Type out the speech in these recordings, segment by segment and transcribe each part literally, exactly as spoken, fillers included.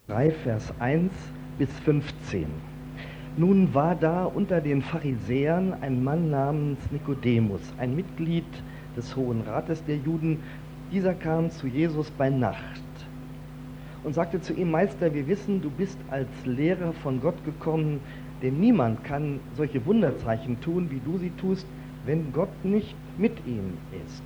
drei, Vers eins bis fünfzehn. Nun war da unter den Pharisäern ein Mann namens Nikodemus, ein Mitglied des Hohen Rates der Juden. Dieser kam zu Jesus bei Nacht und sagte zu ihm: Meister, wir wissen, du bist als Lehrer von Gott gekommen, denn niemand kann solche Wunderzeichen tun, wie du sie tust, wenn Gott nicht mit ihm ist.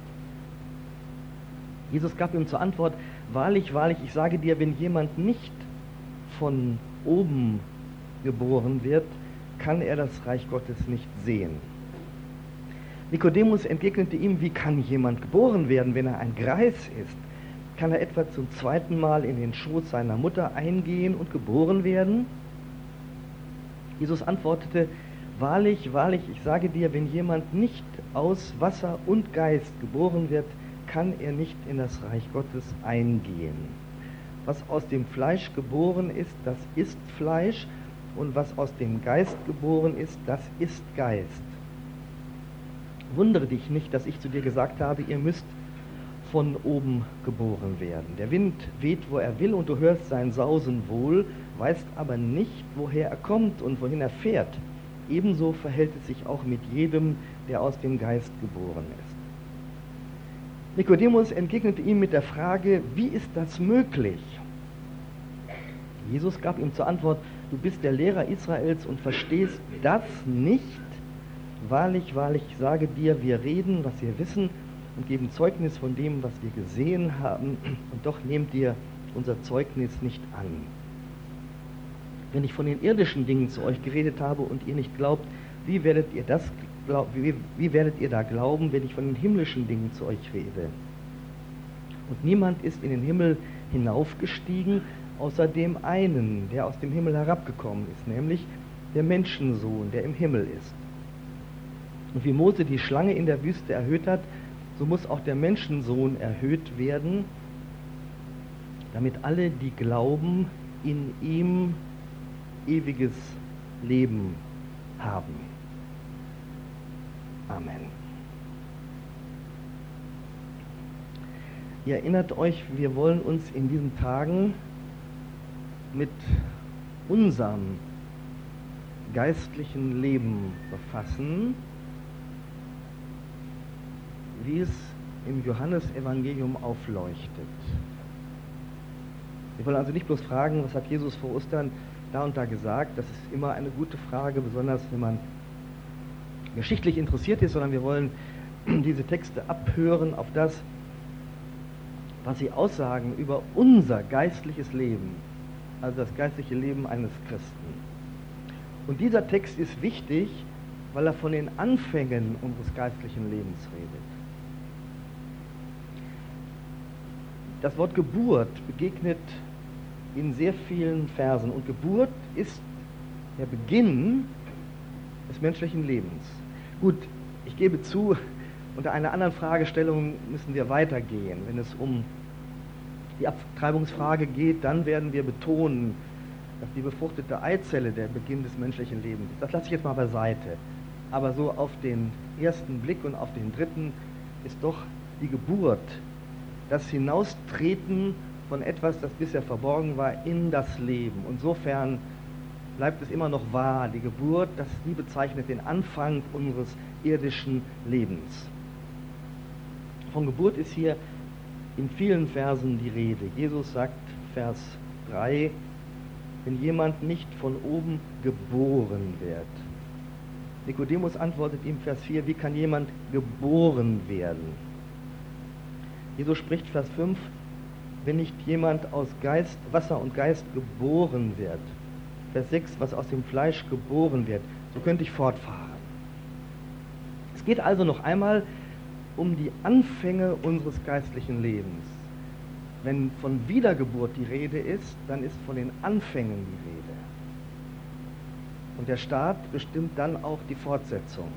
Jesus gab ihm zur Antwort: Wahrlich, wahrlich, ich sage dir, wenn jemand nicht von oben geboren wird, kann er das Reich Gottes nicht sehen. Nikodemus entgegnete ihm: Wie kann jemand geboren werden, wenn er ein Greis ist? Kann er etwa zum zweiten Mal in den Schoß seiner Mutter eingehen und geboren werden? Jesus antwortete: Wahrlich, wahrlich, ich sage dir, wenn jemand nicht aus Wasser und Geist geboren wird, kann er nicht in das Reich Gottes eingehen. Was aus dem Fleisch geboren ist, das ist Fleisch, und was aus dem Geist geboren ist, das ist Geist. Wundere dich nicht, dass ich zu dir gesagt habe, ihr müsst von oben geboren werden. Der Wind weht, wo er will, und du hörst sein Sausen wohl, weißt aber nicht, woher er kommt und wohin er fährt. Ebenso verhält es sich auch mit jedem, der aus dem Geist geboren ist. Nikodemus entgegnete ihm mit der Frage: Wie ist das möglich? Jesus gab ihm zur Antwort: Du bist der Lehrer Israels und verstehst das nicht? Wahrlich, wahrlich, ich sage dir, wir reden, was wir wissen, und geben Zeugnis von dem, was wir gesehen haben, und doch nehmt ihr unser Zeugnis nicht an. Wenn ich von den irdischen Dingen zu euch geredet habe und ihr nicht glaubt, wie werdet ihr das glaub, wie, wie werdet ihr da glauben, wenn ich von den himmlischen Dingen zu euch rede? Und niemand ist in den Himmel hinaufgestiegen, außer dem einen, der aus dem Himmel herabgekommen ist, nämlich der Menschensohn, der im Himmel ist. Und wie Mose die Schlange in der Wüste erhöht hat, so muss auch der Menschensohn erhöht werden, damit alle, die glauben, in ihm ewiges Leben haben. Amen. Ihr erinnert euch, wir wollen uns in diesen Tagen mit unserem geistlichen Leben befassen, wie es im Johannesevangelium aufleuchtet. Wir wollen also nicht bloß fragen, was hat Jesus vor Ostern da und da gesagt, das ist immer eine gute Frage, besonders wenn man geschichtlich interessiert ist, sondern wir wollen diese Texte abhören auf das, was sie aussagen über unser geistliches Leben, also das geistliche Leben eines Christen. Und dieser Text ist wichtig, weil er von den Anfängen unseres geistlichen Lebens redet. Das Wort Geburt begegnet in sehr vielen Versen, und Geburt ist der Beginn des menschlichen Lebens. Gut, ich gebe zu, unter einer anderen Fragestellung müssen wir weitergehen. Wenn es um die Abtreibungsfrage geht, dann werden wir betonen, dass die befruchtete Eizelle der Beginn des menschlichen Lebens ist. Das lasse ich jetzt mal beiseite. Aber so auf den ersten Blick und auf den dritten ist doch die Geburt, das Hinaustreten von etwas, das bisher verborgen war, in das Leben. Insofern bleibt es immer noch wahr, die Geburt, das sie bezeichnet den Anfang unseres irdischen Lebens. Von Geburt ist hier in vielen Versen die Rede. Jesus sagt, Vers drei, wenn jemand nicht von oben geboren wird. Nikodemus antwortet ihm, Vers vier, wie kann jemand geboren werden? Jesus spricht, Vers fünf, wenn nicht jemand aus Geist, Wasser und Geist geboren wird. Vers sechs, was aus dem Fleisch geboren wird. So könnte ich fortfahren. Es geht also noch einmal um die Anfänge unseres geistlichen Lebens. Wenn von Wiedergeburt die Rede ist, dann ist von den Anfängen die Rede. Und der Start bestimmt dann auch die Fortsetzung.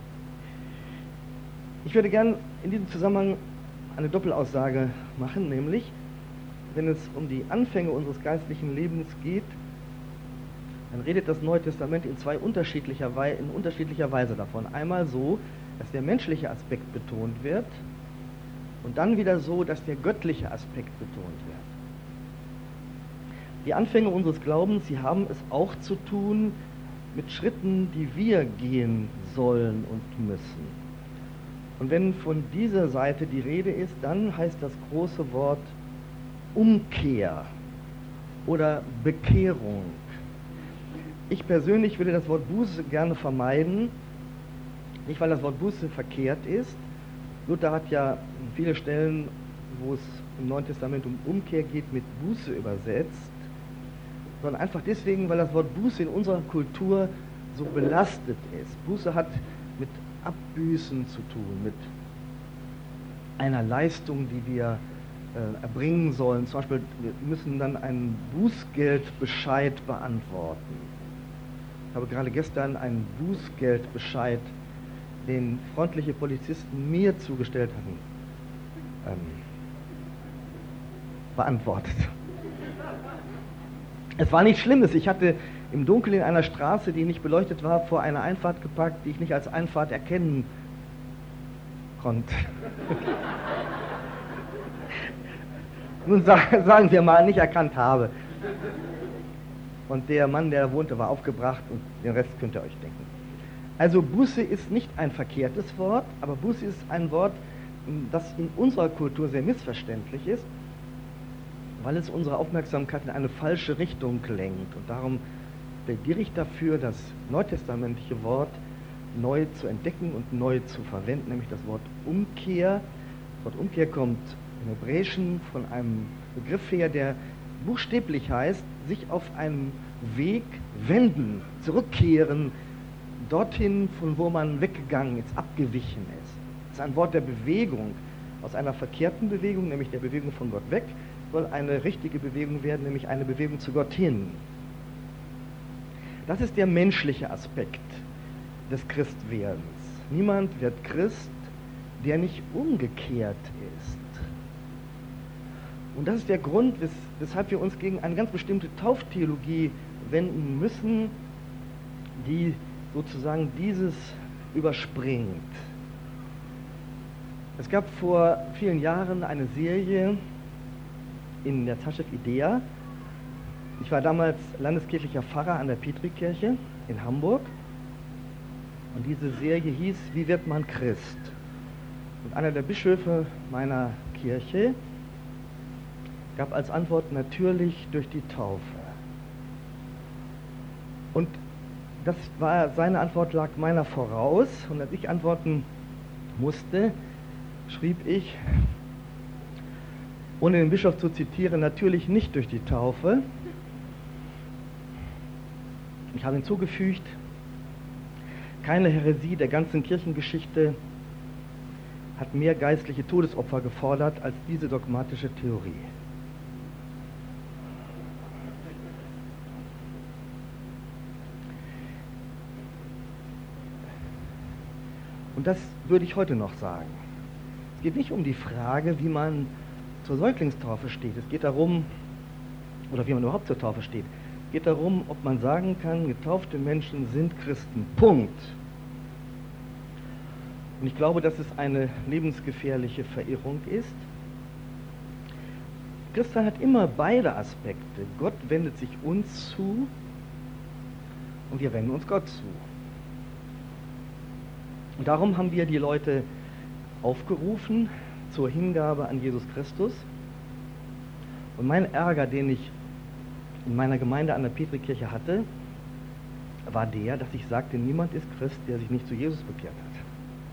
Ich würde gern in diesem Zusammenhang eine Doppelaussage machen, nämlich, wenn es um die Anfänge unseres geistlichen Lebens geht, dann redet das Neue Testament in zwei unterschiedlicher Weise, in unterschiedlicher Weise davon. Einmal so, dass der menschliche Aspekt betont wird, und dann wieder so, dass der göttliche Aspekt betont wird. Die Anfänge unseres Glaubens, sie haben es auch zu tun mit Schritten, die wir gehen sollen und müssen. Und wenn von dieser Seite die Rede ist, dann heißt das große Wort Umkehr oder Bekehrung. Ich persönlich würde das Wort Buße gerne vermeiden, nicht weil das Wort Buße verkehrt ist. Luther hat ja viele Stellen, wo es im Neuen Testament um Umkehr geht, mit Buße übersetzt, sondern einfach deswegen, weil das Wort Buße in unserer Kultur so belastet ist. Buße hat mit Abbüßen zu tun, mit einer Leistung, die wir äh, erbringen sollen. Zum Beispiel, wir müssen dann einen Bußgeldbescheid beantworten. Ich habe gerade gestern einen Bußgeldbescheid, den freundliche Polizisten mir zugestellt hatten, ähm, beantwortet. Es war nichts Schlimmes. Ich hatte im Dunkeln in einer Straße, die nicht beleuchtet war, vor einer Einfahrt geparkt, die ich nicht als Einfahrt erkennen konnte. Nun sagen wir mal, nicht erkannt habe. Und der Mann, der da wohnte, war aufgebracht und den Rest könnt ihr euch denken. Also Buße ist nicht ein verkehrtes Wort, aber Buße ist ein Wort, das in unserer Kultur sehr missverständlich ist, weil es unsere Aufmerksamkeit in eine falsche Richtung lenkt. Und darum plädiere ich dafür, das neutestamentliche Wort neu zu entdecken und neu zu verwenden, nämlich das Wort Umkehr. Das Wort Umkehr kommt im Hebräischen von einem Begriff her, der buchstäblich heißt, sich auf einem Weg wenden, zurückkehren, dorthin, von wo man weggegangen ist, abgewichen ist. Das ist ein Wort der Bewegung. Aus einer verkehrten Bewegung, nämlich der Bewegung von Gott weg, soll eine richtige Bewegung werden, nämlich eine Bewegung zu Gott hin. Das ist der menschliche Aspekt des Christwerdens. Niemand wird Christ, der nicht umgekehrt ist. Und das ist der Grund, wes weshalb wir uns gegen eine ganz bestimmte Tauftheologie wenden müssen, die sozusagen dieses überspringt. Es gab vor vielen Jahren eine Serie in der Zeitschrift Idea. Ich war damals landeskirchlicher Pfarrer an der Petrikirche in Hamburg und diese Serie hieß Wie wird man Christ? Und einer der Bischöfe meiner Kirche gab als Antwort natürlich durch die Taufe. Und das war, seine Antwort lag meiner voraus und als ich antworten musste, schrieb ich, ohne den Bischof zu zitieren, natürlich nicht durch die Taufe. Ich habe hinzugefügt, keine Häresie der ganzen Kirchengeschichte hat mehr geistliche Todesopfer gefordert als diese dogmatische Theorie. Und das würde ich heute noch sagen. Es geht nicht um die Frage, wie man zur Säuglingstaufe steht. Es geht darum, oder wie man überhaupt zur Taufe steht. Es geht darum, ob man sagen kann, getaufte Menschen sind Christen. Punkt. Und ich glaube, dass es eine lebensgefährliche Verirrung ist. Christsein hat immer beide Aspekte. Gott wendet sich uns zu und wir wenden uns Gott zu. Und darum haben wir die Leute aufgerufen zur Hingabe an Jesus Christus. Und mein Ärger, den ich in meiner Gemeinde an der Petrikirche hatte, war der, dass ich sagte, niemand ist Christ, der sich nicht zu Jesus bekehrt hat.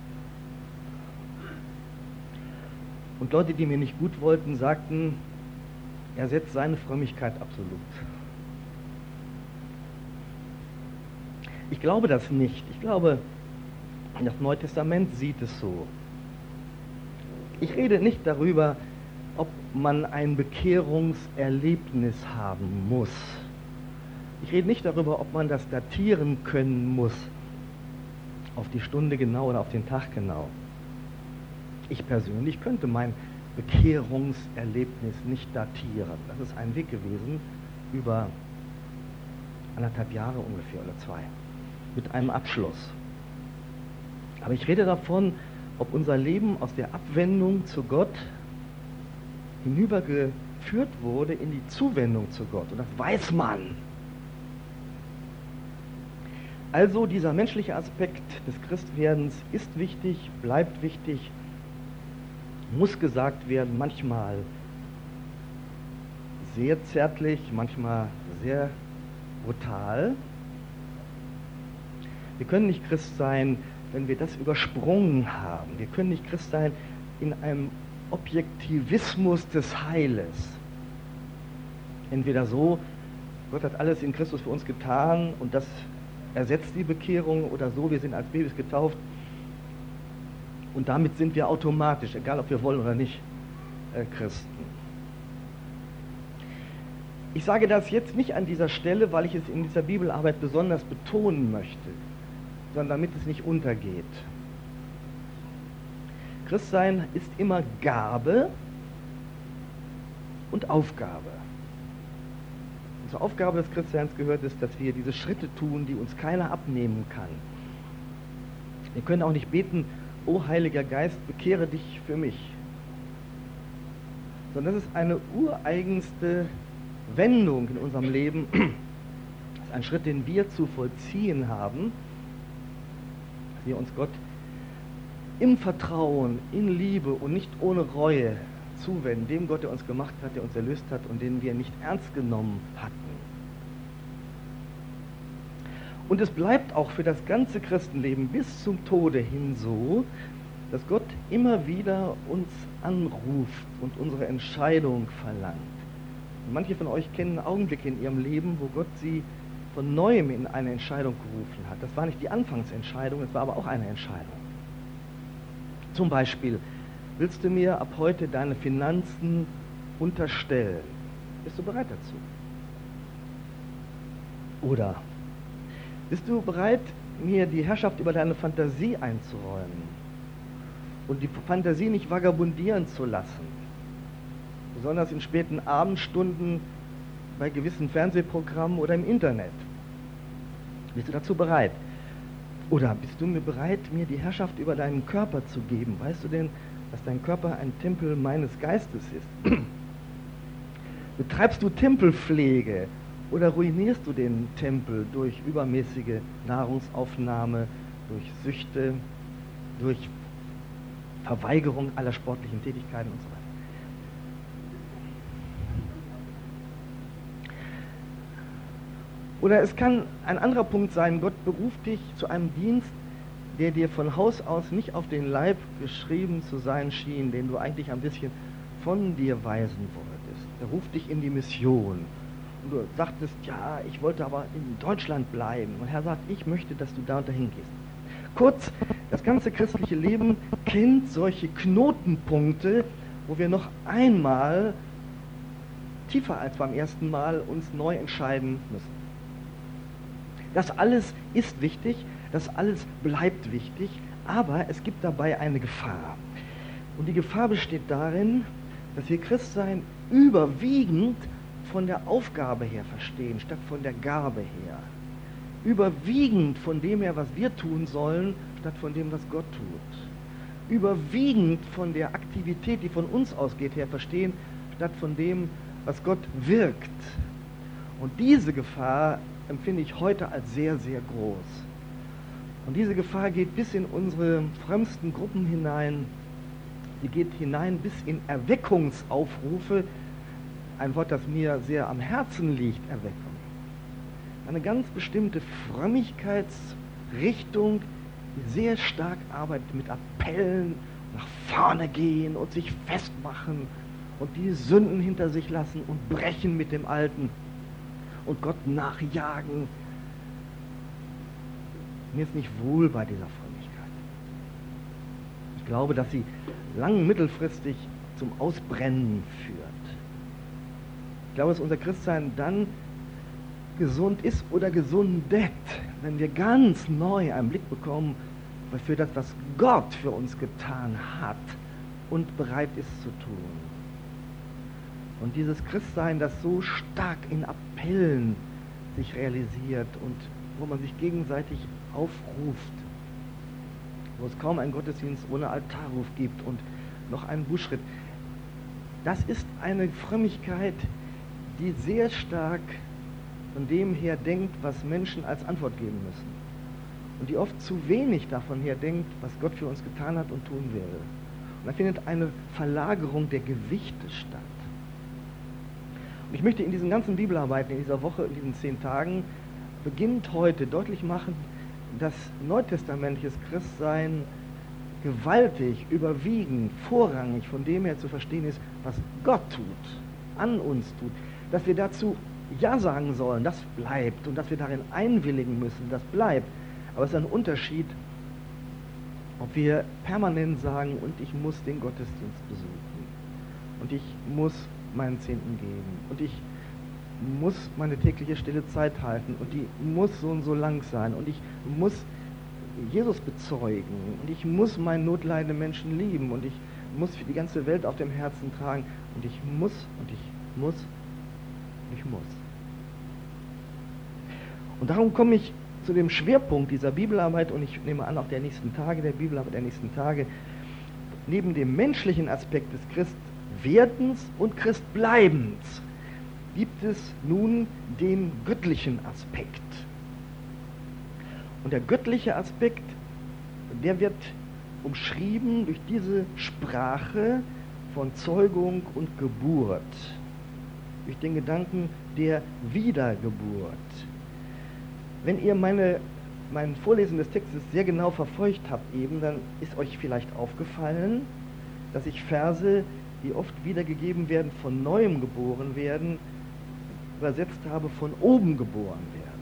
Und Leute, die mir nicht gut wollten, sagten, er setzt seine Frömmigkeit absolut. Ich glaube das nicht. Ich glaube, das Neue Testament sieht es so. Ich rede nicht darüber, ob man ein Bekehrungserlebnis haben muss. Ich rede nicht darüber, ob man das datieren können muss, auf die Stunde genau oder auf den Tag genau. Ich persönlich könnte mein Bekehrungserlebnis nicht datieren. Das ist ein Weg gewesen über anderthalb Jahre ungefähr oder zwei, mit einem Abschluss. Aber ich rede davon, ob unser Leben aus der Abwendung zu Gott hinübergeführt geführt wurde in die Zuwendung zu Gott. Und das weiß man. Also dieser menschliche Aspekt des Christwerdens ist wichtig, bleibt wichtig, muss gesagt werden, manchmal sehr zärtlich, manchmal sehr brutal. Wir können nicht Christ sein, wenn wir das übersprungen haben. Wir können nicht Christ sein in einem Objektivismus des Heiles. Entweder so, Gott hat alles in Christus für uns getan und das ersetzt die Bekehrung, oder so, wir sind als Babys getauft und damit sind wir automatisch, egal ob wir wollen oder nicht, äh, Christen. Ich sage das jetzt nicht an dieser Stelle, weil ich es in dieser Bibelarbeit besonders betonen möchte, sondern damit es nicht untergeht. Christsein ist immer Gabe und Aufgabe. Zur Aufgabe des Christseins gehört es, dass wir diese Schritte tun, die uns keiner abnehmen kann. Wir können auch nicht beten, o Heiliger Geist, bekehre dich für mich. Sondern das ist eine ureigenste Wendung in unserem Leben. Das ist ein Schritt, den wir zu vollziehen haben, dass wir uns Gott im Vertrauen, in Liebe und nicht ohne Reue zuwenden, dem Gott, der uns gemacht hat, der uns erlöst hat und den wir nicht ernst genommen hatten. Und es bleibt auch für das ganze Christenleben bis zum Tode hin so, dass Gott immer wieder uns anruft und unsere Entscheidung verlangt. Und manche von euch kennen Augenblicke in ihrem Leben, wo Gott sie von Neuem in eine Entscheidung gerufen hat. Das war nicht die Anfangsentscheidung, es war aber auch eine Entscheidung. Zum Beispiel, willst du mir ab heute deine Finanzen unterstellen? Bist du bereit dazu? Oder bist du bereit, mir die Herrschaft über deine Fantasie einzuräumen und die Fantasie nicht vagabundieren zu lassen, besonders in späten Abendstunden bei gewissen Fernsehprogrammen oder im Internet? Bist du dazu bereit? Oder bist du mir bereit, mir die Herrschaft über deinen Körper zu geben? Weißt du denn, dass dein Körper ein Tempel meines Geistes ist? Betreibst du Tempelpflege oder ruinierst du den Tempel durch übermäßige Nahrungsaufnahme, durch Süchte, durch Verweigerung aller sportlichen Tätigkeiten und so weiter? Oder es kann ein anderer Punkt sein, Gott beruft dich zu einem Dienst, der dir von Haus aus nicht auf den Leib geschrieben zu sein schien, den du eigentlich ein bisschen von dir weisen wolltest. Er ruft dich in die Mission. Und du sagtest, ja, ich wollte aber in Deutschland bleiben. Und Herr sagt, ich möchte, dass du da und dahin gehst. Kurz, das ganze christliche Leben kennt solche Knotenpunkte, wo wir noch einmal, tiefer als beim ersten Mal, uns neu entscheiden müssen. Das alles ist wichtig, das alles bleibt wichtig, aber es gibt dabei eine Gefahr. Und die Gefahr besteht darin, dass wir Christsein überwiegend von der Aufgabe her verstehen, statt von der Gabe her. Überwiegend von dem her, was wir tun sollen, statt von dem, was Gott tut. Überwiegend von der Aktivität, die von uns ausgeht, her verstehen, statt von dem, was Gott wirkt. Und diese Gefahr empfinde ich heute als sehr, sehr groß. Und diese Gefahr geht bis in unsere frömmsten Gruppen hinein. Sie geht hinein bis in Erweckungsaufrufe, ein Wort, das mir sehr am Herzen liegt, Erweckung. Eine ganz bestimmte Frömmigkeitsrichtung, die sehr stark arbeitet mit Appellen, nach vorne gehen und sich festmachen und die Sünden hinter sich lassen und brechen mit dem Alten und Gott nachjagen. Mir ist nicht wohl bei dieser Frömmigkeit. Ich glaube, dass sie lang mittelfristig zum Ausbrennen führt. Ich glaube, dass unser Christsein dann gesund ist oder gesundet, wenn wir ganz neu einen Blick bekommen für das, was Gott für uns getan hat und bereit ist zu tun. Und dieses Christsein, das so stark in Appellen sich realisiert und wo man sich gegenseitig aufruft, wo es kaum einen Gottesdienst ohne Altarruf gibt und noch einen Bußschritt, das ist eine Frömmigkeit, die sehr stark von dem her denkt, was Menschen als Antwort geben müssen. Und die oft zu wenig davon her denkt, was Gott für uns getan hat und tun will. Und da findet eine Verlagerung der Gewichte statt. Und ich möchte in diesen ganzen Bibelarbeiten, in dieser Woche, in diesen zehn Tagen, beginnend heute deutlich machen, dass neutestamentliches Christsein gewaltig, überwiegend, vorrangig von dem her zu verstehen ist, was Gott tut, an uns tut. Dass wir dazu Ja sagen sollen, das bleibt. Und dass wir darin einwilligen müssen, das bleibt. Aber es ist ein Unterschied, ob wir permanent sagen, und ich muss den Gottesdienst besuchen. Und ich muss meinen Zehnten geben. Und ich muss meine tägliche stille Zeit halten. Und die muss so und so lang sein. Und ich muss Jesus bezeugen. Und ich muss meinen notleidenden Menschen lieben. Und ich muss für die ganze Welt auf dem Herzen tragen. Und ich muss, und ich muss, und ich muss. Und darum komme ich zu dem Schwerpunkt dieser Bibelarbeit, und ich nehme an, auch der nächsten Tage, der Bibelarbeit der nächsten Tage, neben dem menschlichen Aspekt des Christwerdens und Christbleibens gibt es nun den göttlichen Aspekt. Und der göttliche Aspekt, der wird umschrieben durch diese Sprache von Zeugung und Geburt, durch den Gedanken der Wiedergeburt. Wenn ihr meine, mein Vorlesen des Textes sehr genau verfolgt habt eben, dann ist euch vielleicht aufgefallen, dass ich Verse, die oft wiedergegeben werden, von Neuem geboren werden, übersetzt habe, von oben geboren werden.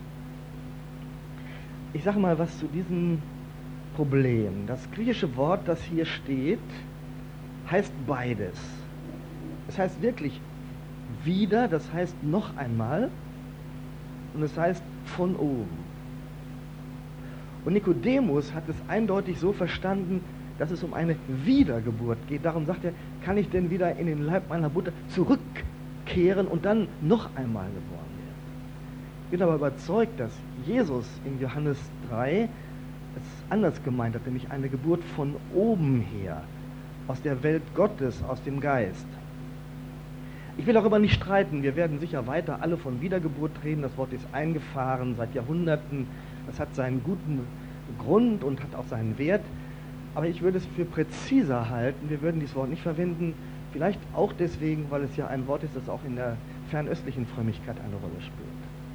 Ich sage mal was zu diesem Problem. Das griechische Wort, das hier steht, heißt beides. Es heißt wirklich wieder, das heißt noch einmal, und es heißt von oben. Und Nikodemus hat es eindeutig so verstanden, dass es um eine Wiedergeburt geht. Darum sagt er, kann ich denn wieder in den Leib meiner Mutter zurückkehren und dann noch einmal geboren werden? Ich bin aber überzeugt, dass Jesus in Johannes drei es anders gemeint hat, nämlich eine Geburt von oben her, aus der Welt Gottes, aus dem Geist. Ich will darüber nicht streiten, wir werden sicher weiter alle von Wiedergeburt reden, das Wort ist eingefahren seit Jahrhunderten, das hat seinen guten Grund und hat auch seinen Wert, aber ich würde es für präziser halten, wir würden dieses Wort nicht verwenden, vielleicht auch deswegen, weil es ja ein Wort ist, das auch in der fernöstlichen Frömmigkeit eine Rolle spielt.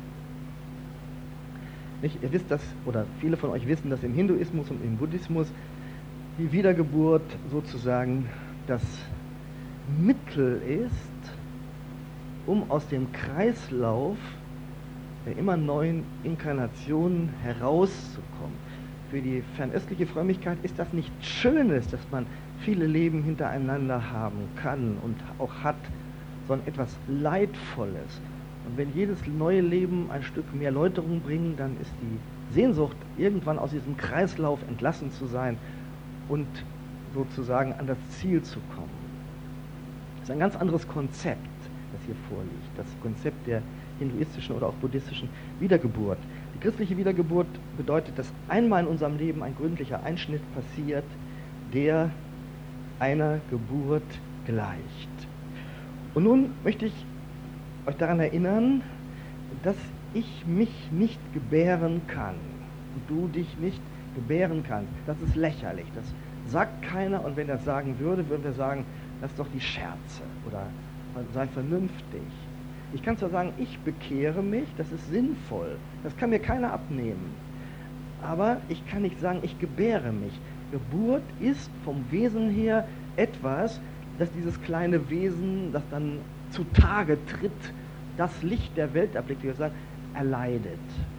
Nicht? Ihr wisst das, oder viele von euch wissen, dass im Hinduismus und im Buddhismus die Wiedergeburt sozusagen das Mittel ist, um aus dem Kreislauf der immer neuen Inkarnationen herauszukommen. Für die fernöstliche Frömmigkeit ist das nichts Schönes, dass man viele Leben hintereinander haben kann und auch hat, sondern etwas Leidvolles. Und wenn jedes neue Leben ein Stück mehr Läuterung bringt, dann ist die Sehnsucht, irgendwann aus diesem Kreislauf entlassen zu sein und sozusagen an das Ziel zu kommen. Das ist ein ganz anderes Konzept, das hier vorliegt, das Konzept der hinduistischen oder auch buddhistischen Wiedergeburt. Die christliche Wiedergeburt bedeutet, dass einmal in unserem Leben ein gründlicher Einschnitt passiert, der einer Geburt gleicht. Und nun möchte ich euch daran erinnern, dass ich mich nicht gebären kann und du dich nicht gebären kannst. Das ist lächerlich, das sagt keiner, und wenn er das sagen würde, würden wir sagen, das ist doch die Scherze oder sei vernünftig. Ich kann zwar sagen, ich bekehre mich, das ist sinnvoll, das kann mir keiner abnehmen, aber ich kann nicht sagen, ich gebäre mich. Geburt ist vom Wesen her etwas, dass dieses kleine Wesen, das dann zutage tritt, das Licht der Welt erblickt, wie wir sagen, erleidet.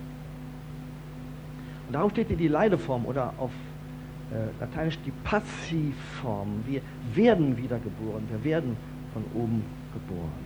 Und darum steht hier die Leideform oder auf äh, Lateinisch die Passivform. Wir werden wiedergeboren, wir werden von oben geboren.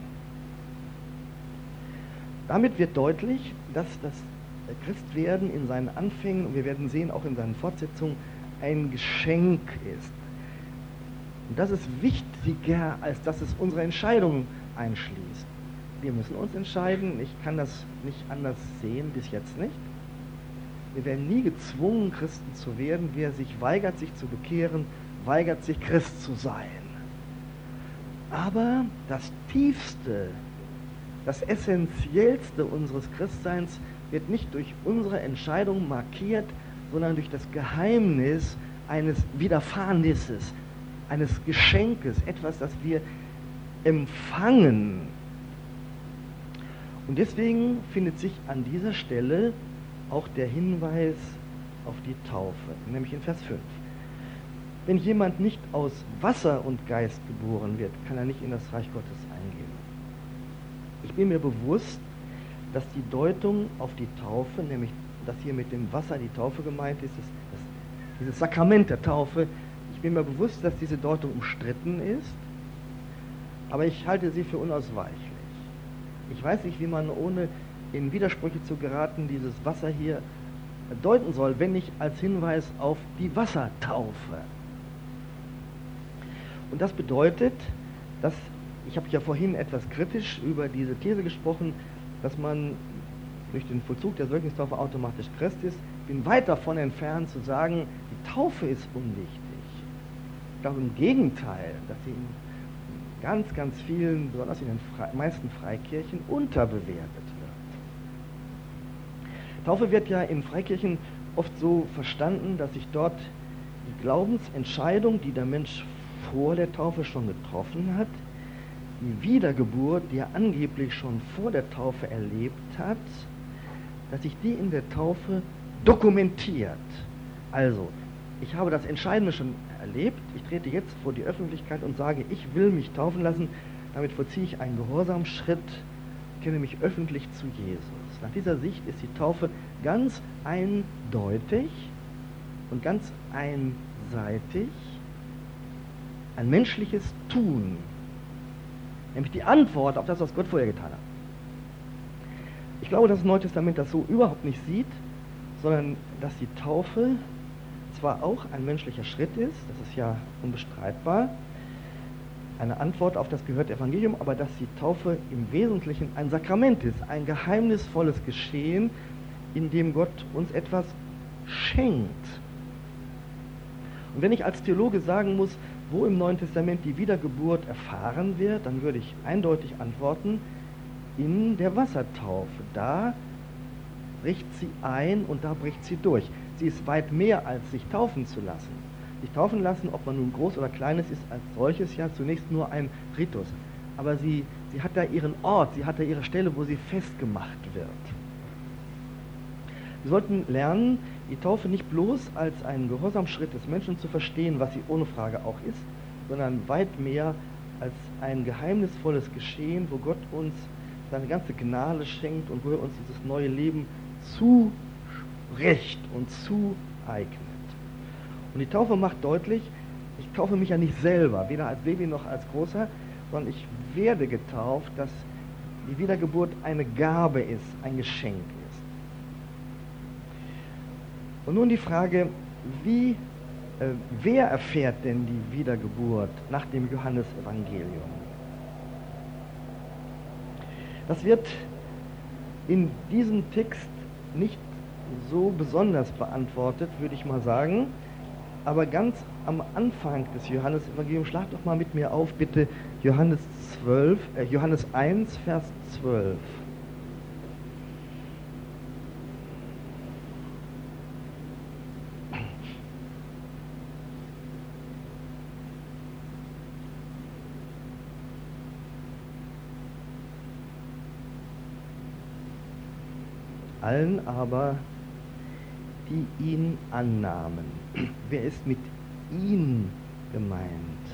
Damit wird deutlich, dass das Christwerden in seinen Anfängen, und wir werden sehen, auch in seinen Fortsetzungen, ein Geschenk ist. Und das ist wichtiger, als dass es unsere Entscheidung einschließt. Wir müssen uns entscheiden, ich kann das nicht anders sehen, bis jetzt nicht. Wir werden nie gezwungen, Christen zu werden. Wer sich weigert, sich zu bekehren, weigert sich, Christ zu sein. Aber das Tiefste, das Essentiellste unseres Christseins wird nicht durch unsere Entscheidung markiert, sondern durch das Geheimnis eines Widerfahrnisses, eines Geschenkes, etwas, das wir empfangen. Und deswegen findet sich an dieser Stelle auch der Hinweis auf die Taufe, nämlich in Vers fünf. Wenn jemand nicht aus Wasser und Geist geboren wird, kann er nicht in das Reich Gottes eingehen. Ich bin mir bewusst, dass die Deutung auf die Taufe, nämlich dass hier mit dem Wasser die Taufe gemeint ist, das, das, dieses Sakrament der Taufe, ich bin mir bewusst, dass diese Deutung umstritten ist, aber ich halte sie für unausweichlich. Ich weiß nicht, wie man ohne in Widersprüche zu geraten dieses Wasser hier deuten soll, wenn nicht als Hinweis auf die Wassertaufe. Und das bedeutet, dass, ich habe ja vorhin etwas kritisch über diese These gesprochen, dass man durch den Vollzug der Säuglingstaufe automatisch Christ ist. Ich bin weit davon entfernt zu sagen, die Taufe ist unwichtig. Ich glaube im Gegenteil, dass sie in ganz, ganz vielen, besonders in den Fre- meisten Freikirchen, unterbewertet wird. Taufe wird ja in Freikirchen oft so verstanden, dass sich dort die Glaubensentscheidung, die der Mensch vor der Taufe schon getroffen hat, die Wiedergeburt, die er angeblich schon vor der Taufe erlebt hat, dass sich die in der Taufe dokumentiert. Also, ich habe das Entscheidende schon erlebt, ich trete jetzt vor die Öffentlichkeit und sage, ich will mich taufen lassen, damit vollziehe ich einen Gehorsamschritt, kenne mich öffentlich zu Jesus. Nach dieser Sicht ist die Taufe ganz eindeutig und ganz einseitig ein menschliches Tun, nämlich die Antwort auf das, was Gott vorher getan hat. Ich glaube, dass das Neue Testament das so überhaupt nicht sieht, sondern dass die Taufe zwar auch ein menschlicher Schritt ist, das ist ja unbestreitbar, eine Antwort auf das gehörte Evangelium, aber dass die Taufe im Wesentlichen ein Sakrament ist, ein geheimnisvolles Geschehen, in dem Gott uns etwas schenkt. Und wenn ich als Theologe sagen muss, wo im Neuen Testament die Wiedergeburt erfahren wird, dann würde ich eindeutig antworten, in der Wassertaufe. Da bricht sie ein und da bricht sie durch. Sie ist weit mehr, als sich taufen zu lassen. Sich taufen lassen, ob man nun groß oder klein ist, ist als solches ja zunächst nur ein Ritus. Aber sie, sie hat da ihren Ort, sie hat da ihre Stelle, wo sie festgemacht wird. Wir sollten lernen, die Taufe nicht bloß als einen Gehorsamschritt des Menschen zu verstehen, was sie ohne Frage auch ist, sondern weit mehr als ein geheimnisvolles Geschehen, wo Gott uns seine ganze Gnade schenkt und wo er uns dieses neue Leben zurecht und zueignet. Und die Taufe macht deutlich, ich taufe mich ja nicht selber, weder als Baby noch als Großer, sondern ich werde getauft, dass die Wiedergeburt eine Gabe ist, ein Geschenk ist. Und nun die Frage, wie, äh, wer erfährt denn die Wiedergeburt nach dem Johannesevangelium? Das wird in diesem Text nicht so besonders beantwortet, würde ich mal sagen, aber ganz am Anfang des Johannesevangeliums, schlag doch mal mit mir auf, bitte Johannes zwölf, äh, Johannes eins, Vers zwölf. Allen aber, die ihn annahmen. Wer ist mit ihm gemeint?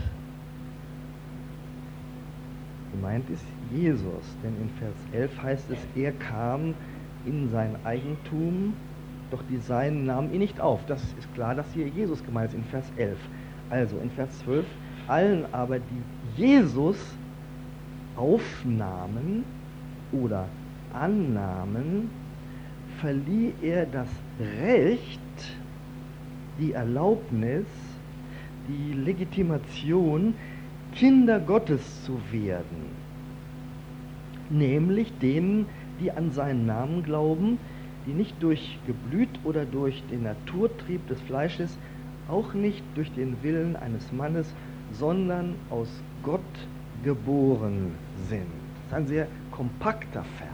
Gemeint ist Jesus, denn in Vers elf heißt es, er kam in sein Eigentum, doch die Seinen nahmen ihn nicht auf. Das ist klar, dass hier Jesus gemeint ist in Vers elf. Also in Vers zwölf, allen aber, die Jesus aufnahmen oder annahmen, verlieh er das Recht, die Erlaubnis, die Legitimation, Kinder Gottes zu werden. Nämlich denen, die an seinen Namen glauben, die nicht durch Geblüt oder durch den Naturtrieb des Fleisches, auch nicht durch den Willen eines Mannes, sondern aus Gott geboren sind. Das ist ein sehr kompakter Vers.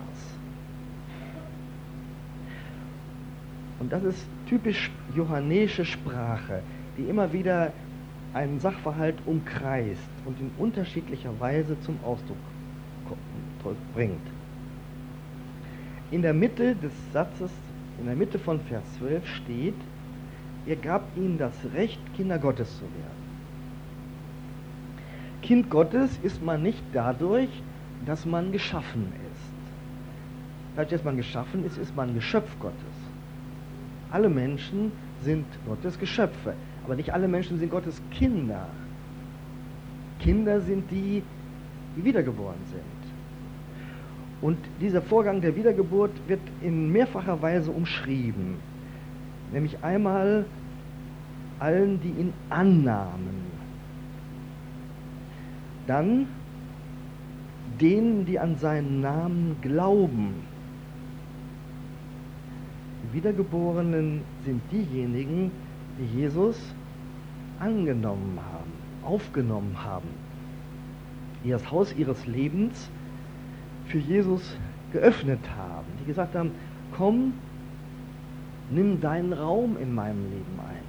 Und das ist typisch johannäische Sprache, die immer wieder einen Sachverhalt umkreist und in unterschiedlicher Weise zum Ausdruck bringt. In der Mitte des Satzes, in der Mitte von Vers zwölf steht, er gab ihnen das Recht, Kinder Gottes zu werden. Kind Gottes ist man nicht dadurch, dass man geschaffen ist. Dadurch, dass man geschaffen ist, ist man Geschöpf Gottes. Alle Menschen sind Gottes Geschöpfe, aber nicht alle Menschen sind Gottes Kinder. Kinder sind die, die wiedergeboren sind. Und dieser Vorgang der Wiedergeburt wird in mehrfacher Weise umschrieben. Nämlich einmal allen, die ihn annahmen. Dann denen, die an seinen Namen glauben. Die Wiedergeborenen sind diejenigen, die Jesus angenommen haben, aufgenommen haben, die das Haus ihres Lebens für Jesus geöffnet haben, die gesagt haben, komm, nimm deinen Raum in meinem Leben ein.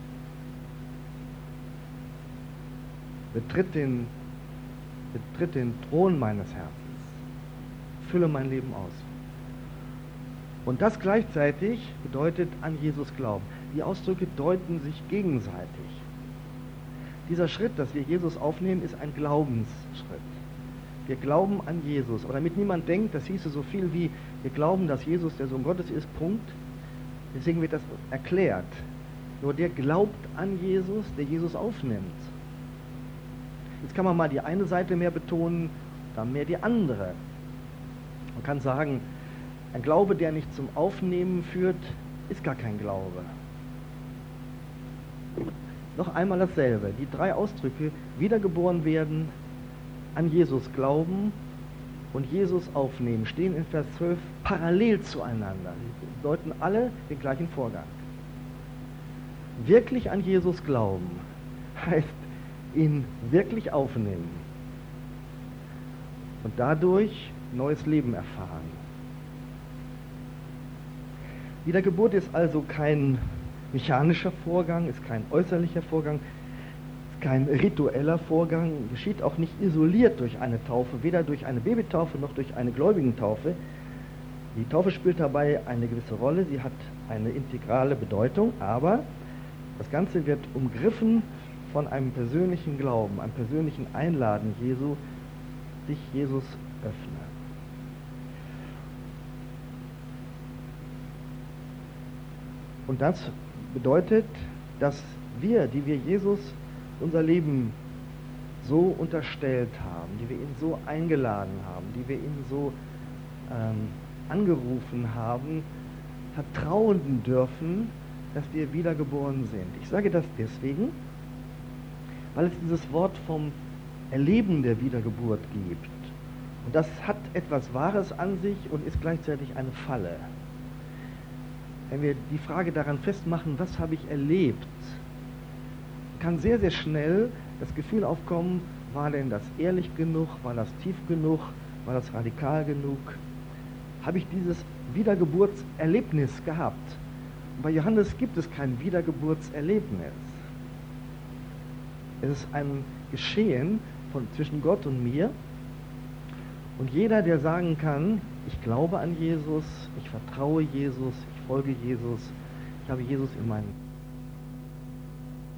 Betritt den, betritt den Thron meines Herzens. Fülle mein Leben aus. Und das gleichzeitig bedeutet an Jesus glauben. Die Ausdrücke deuten sich gegenseitig. Dieser Schritt, dass wir Jesus aufnehmen, ist ein Glaubensschritt. Wir glauben an Jesus. Aber damit niemand denkt, das hieße so viel wie, wir glauben, dass Jesus der Sohn Gottes ist, Punkt. Deswegen wird das erklärt. Nur der glaubt an Jesus, der Jesus aufnimmt. Jetzt kann man mal die eine Seite mehr betonen, dann mehr die andere. Man kann sagen, ein Glaube, der nicht zum Aufnehmen führt, ist gar kein Glaube. Noch einmal dasselbe. Die drei Ausdrücke, wiedergeboren werden, an Jesus glauben und Jesus aufnehmen, stehen in Vers zwölf parallel zueinander. Sie bedeuten alle den gleichen Vorgang. Wirklich an Jesus glauben heißt ihn wirklich aufnehmen und dadurch neues Leben erfahren. Wiedergeburt ist also kein mechanischer Vorgang, ist kein äußerlicher Vorgang, ist kein ritueller Vorgang, geschieht auch nicht isoliert durch eine Taufe, weder durch eine Babytaufe noch durch eine Gläubigentaufe. Die Taufe spielt dabei eine gewisse Rolle, sie hat eine integrale Bedeutung, aber das Ganze wird umgriffen von einem persönlichen Glauben, einem persönlichen Einladen Jesu, sich Jesus öffne. Und das bedeutet, dass wir, die wir Jesus unser Leben so unterstellt haben, die wir ihn so eingeladen haben, die wir ihn so ähm, angerufen haben, vertrauen dürfen, dass wir wiedergeboren sind. Ich sage das deswegen, weil es dieses Wort vom Erleben der Wiedergeburt gibt. Und das hat etwas Wahres an sich und ist gleichzeitig eine Falle. Wenn wir die Frage daran festmachen, was habe ich erlebt, kann sehr, sehr schnell das Gefühl aufkommen, war denn das ehrlich genug, war das tief genug, war das radikal genug? Habe ich dieses Wiedergeburtserlebnis gehabt? Und bei Johannes gibt es kein Wiedergeburtserlebnis. Es ist ein Geschehen von, zwischen Gott und mir. Und jeder, der sagen kann, ich glaube an Jesus, ich vertraue Jesus, ich folge Jesus, ich habe Jesus in meinem